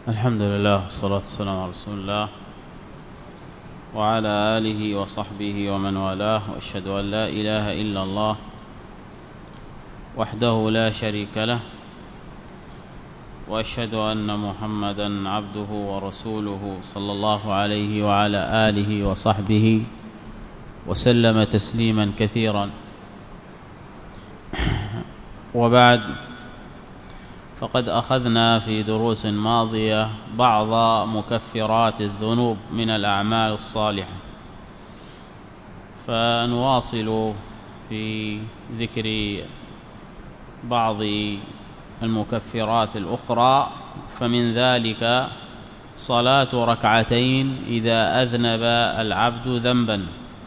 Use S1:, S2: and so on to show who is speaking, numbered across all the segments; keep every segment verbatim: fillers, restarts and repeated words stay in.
S1: الحمد لله والصلاة والسلام على رسول الله وعلى آله وصحبه ومن والاه، وأشهد أن لا إله إلا الله وحده لا شريك له، وأشهد أن محمدًا عبده ورسوله صلى الله عليه وعلى آله وصحبه وسلم تسليمًا كثيرًا. وبعد، فقد أخذنا في دروس ماضية بعض مكفرات الذنوب من الأعمال الصالحة، فنواصل في ذكر بعض المكفرات الأخرى. فمن ذلك صلاة ركعتين إذا أذنب العبد ذنبا،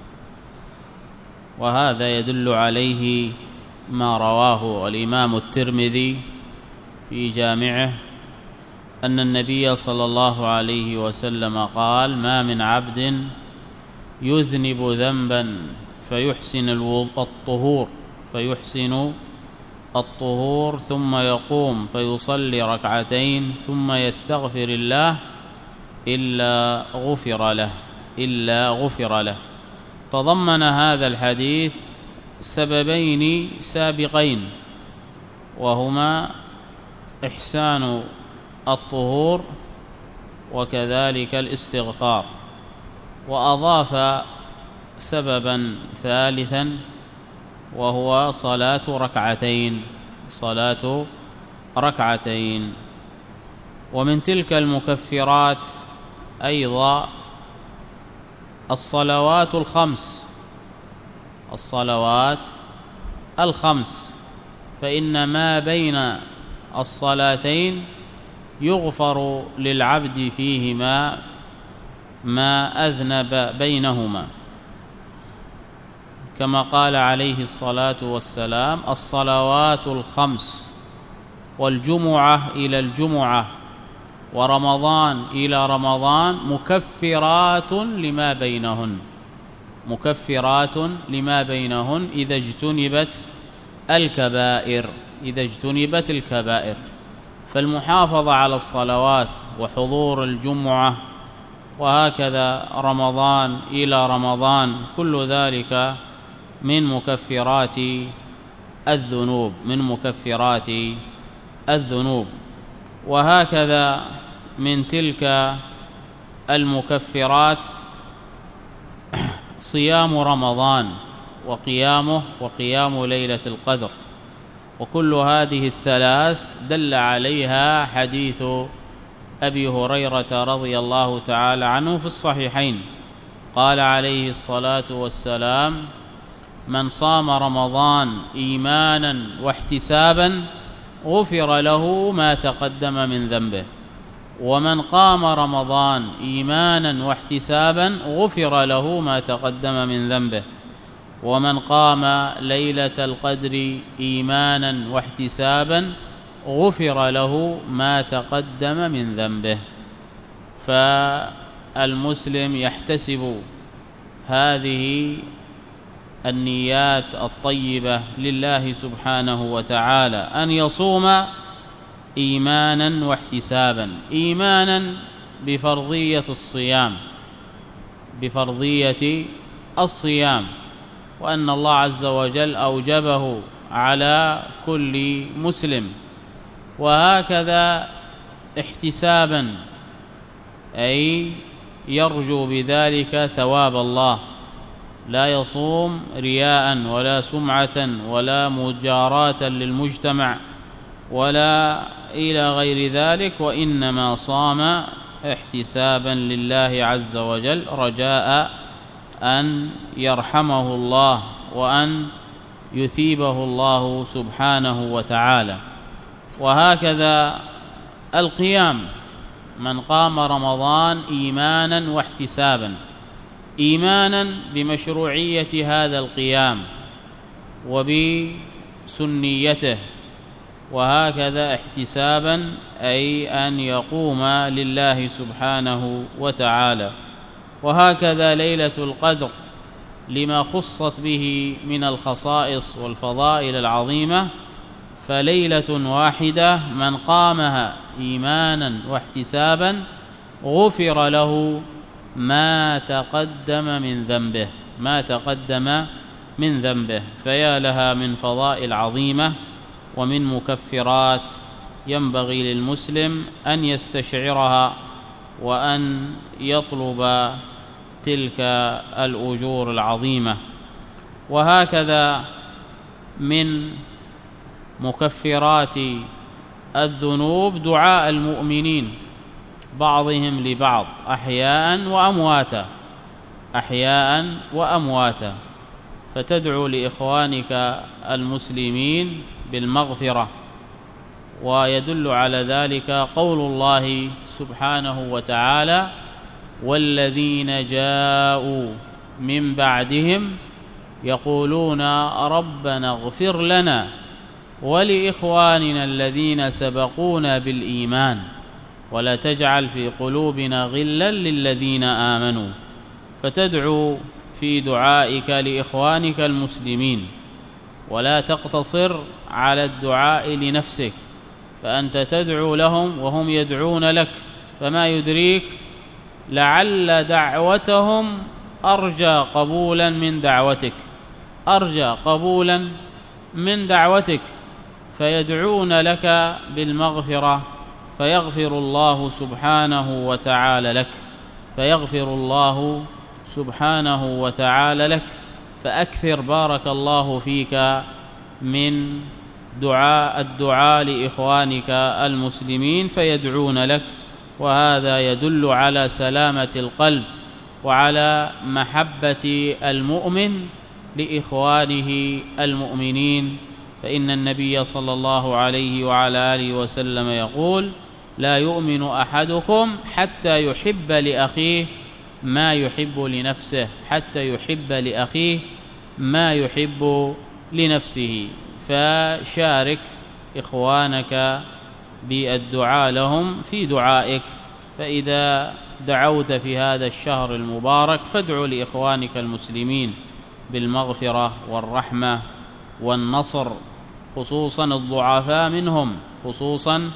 S1: وهذا يدل عليه ما رواه الإمام الترمذي في جامعه أن النبي صلى الله عليه وسلم قال: ما من عبد يذنب ذنبا فيحسن الطهور فيحسن الطهور ثم يقوم فيصلي ركعتين ثم يستغفر الله إلا غفر له إلا غفر له. تضمن هذا الحديث سببين سابقين، وهما إحسان الطهور وكذلك الاستغفار، وأضاف سببا ثالثا وهو صلاة ركعتين صلاة ركعتين. ومن تلك المكفرات أيضا الصلوات الخمس الصلوات الخمس فإن ما بين الصلاتين يغفر للعبد فيهما ما أذنب بينهما، كما قال عليه الصلاة والسلام: الصلوات الخمس والجمعة إلى الجمعة ورمضان إلى رمضان مكفرات لما بينهن مكفرات لما بينهن إذا اجتنبت الكبائر إذا اجتنبت الكبائر. فالمحافظة على الصلوات وحضور الجمعة وهكذا رمضان إلى رمضان كل ذلك من مكفرات الذنوب من مكفرات الذنوب. وهكذا من تلك المكفرات صيام رمضان وقيامه وقيام ليلة القدر، وكل هذه الثلاث دل عليها حديث أبي هريرة رضي الله تعالى عنه في الصحيحين. قال عليه الصلاة والسلام: من صام رمضان إيمانا واحتسابا غفر له ما تقدم من ذنبه، ومن قام رمضان إيمانا واحتسابا غفر له ما تقدم من ذنبه، ومن قام ليلة القدر إيمانا واحتسابا غفر له ما تقدم من ذنبه. فالمسلم يحتسب هذه النيات الطيبة لله سبحانه وتعالى، أن يصوم إيمانا واحتسابا، إيمانا بفرضية الصيام بفرضية الصيام وأن الله عز وجل أوجبه على كل مسلم، وهكذا احتسابا أي يرجو بذلك ثواب الله، لا يصوم رياء ولا سمعة ولا مجاراة للمجتمع ولا إلى غير ذلك، وإنما صام احتسابا لله عز وجل رجاء أن يرحمه الله وأن يثيبه الله سبحانه وتعالى. وهكذا القيام، من قام رمضان إيمانا واحتسابا، إيمانا بمشروعية هذا القيام وبسنيته، وهكذا احتسابا أي أن يقوم لله سبحانه وتعالى. وهكذا ليلة القدر لما خصت به من الخصائص والفضائل العظيمة، فليلة واحدة من قامها إيمانا واحتسابا غفر له ما تقدم من ذنبه ما تقدم من ذنبه فيا لها من فضائل عظيمة ومن مكفرات ينبغي للمسلم أن يستشعرها وأن يطلب تلك الأجور العظيمة. وهكذا من مكفرات الذنوب دعاء المؤمنين بعضهم لبعض أحياء وأمواتا أحياء وأمواتا فتدعو لإخوانك المسلمين بالمغفرة. ويدل على ذلك قول الله سبحانه وتعالى: والذين جاءوا من بعدهم يقولون ربنا اغفر لنا ولإخواننا الذين سبقونا بالإيمان ولا تجعل في قلوبنا غلا للذين آمنوا. فتدعو في دعائك لإخوانك المسلمين ولا تقتصر على الدعاء لنفسك، فأنت تدعو لهم وهم يدعون لك، فما يدريك لعل دعوتهم أرجى قبولا من دعوتك أرجى قبولا من دعوتك فيدعون لك بالمغفرة فيغفر الله سبحانه وتعالى لك فيغفر الله سبحانه وتعالى لك. فأكثر بارك الله فيك من دعاء الدعاء لإخوانك المسلمين فيدعون لك، وهذا يدل على سلامة القلب وعلى محبة المؤمن لإخوانه المؤمنين. فإن النبي صلى الله عليه وعلى آله وسلم يقول: لا يؤمن أحدكم حتى يحب لأخيه ما يحب لنفسه حتى يحب لأخيه ما يحب لنفسه. فشارك إخوانك بالدعاء لهم في دعائك. فإذا دعوت في هذا الشهر المبارك فادع لإخوانك المسلمين بالمغفرة والرحمة والنصر، خصوصا الضعفاء منهم خصوصا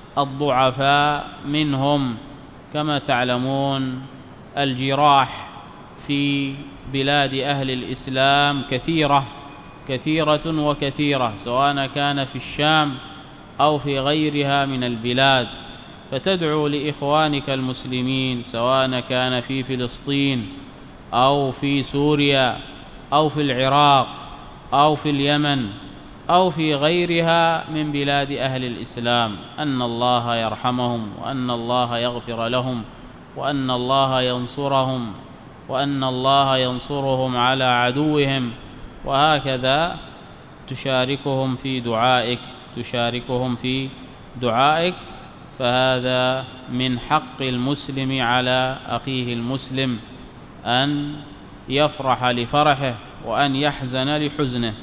S1: الضعفاء منهم كما تعلمون الجراح في بلاد أهل الإسلام كثيرة كثيرة وكثيرة، سواء كان في الشام أو في غيرها من البلاد. فتدعو لإخوانك المسلمين سواء كان في فلسطين أو في سوريا أو في العراق أو في اليمن أو في غيرها من بلاد أهل الإسلام أن الله يرحمهم وأن الله يغفر لهم وأن الله ينصرهم وأن الله ينصرهم على عدوهم. وهكذا تشاركهم في دعائك تشاركهم في دعائك فهذا من حق المسلم على أخيه المسلم أن يفرح لفرحه وأن يحزن لحزنه.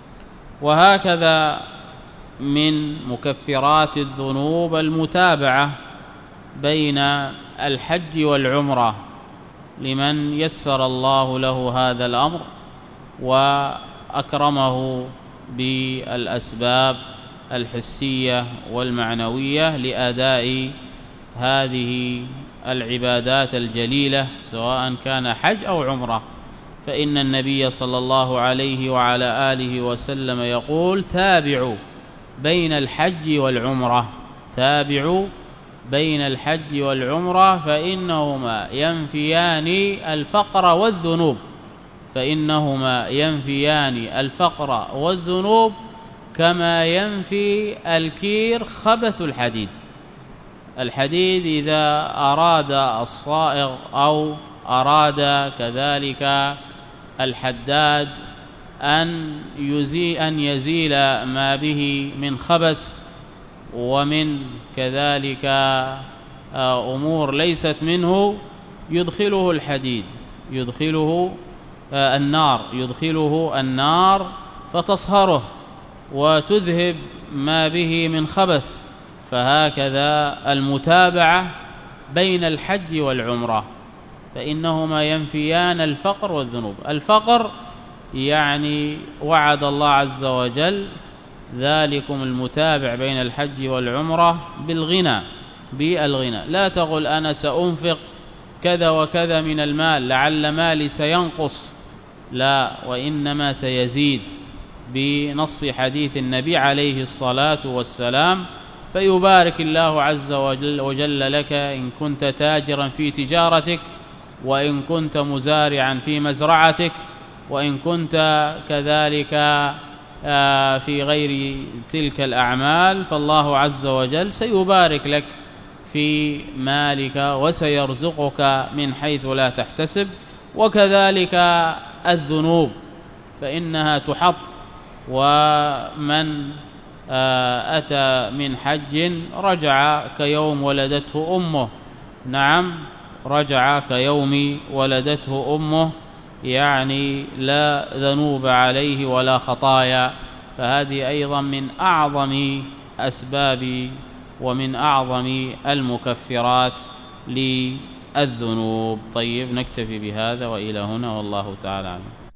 S1: وهكذا من مكفرات الذنوب المتابعة بين الحج والعمرة لمن يسر الله له هذا الأمر وأكرمه بالأسباب الحسية والمعنوية لأداء هذه العبادات الجليلة سواء كان حج أو عمرة. فإن النبي صلى الله عليه وعلى آله وسلم يقول: تابعوا بين الحج والعمرة تابعوا بين الحج والعمرة فإنهما ينفيان الفقر والذنوب فإنهما ينفيان الفقر والذنوب كما ينفي الكير خبث الحديد. الحديد إذا أراد الصائغ أو أراد كذلك الحداد أن يزيل, أن يزيل ما به من خبث ومن كذلك أمور ليست منه يدخله الحديد يدخله النار يدخله النار فتصهره وتذهب ما به من خبث. فهكذا المتابعة بين الحج والعمرة فإنهما ينفيان الفقر والذنوب. الفقر يعني وعد الله عز وجل ذلكم المتابع بين الحج والعمرة بالغنى بالغنى لا تقل أنا سأنفق كذا وكذا من المال لعل مالي سينقص، لا، وإنما سيزيد بنص حديث النبي عليه الصلاة والسلام. فيبارك الله عز وجل, وجل لك إن كنت تاجرا في تجارتك، وإن كنت مزارعا في مزرعتك، وإن كنت كذلك في غير تلك الأعمال، فالله عز وجل سيبارك لك في مالك وسيرزقك من حيث لا تحتسب. وكذلك الذنوب فإنها تحط، ومن أتى من حج رجع كيوم ولدته أمه، نعم رجع كيوم ولدته أمه، يعني لا ذنوب عليه ولا خطايا. فهذه أيضا من أعظم أسباب ومن أعظم المكفرات للذنوب. طيب، نكتفي بهذا وإلى هنا، والله تعالى أعلم.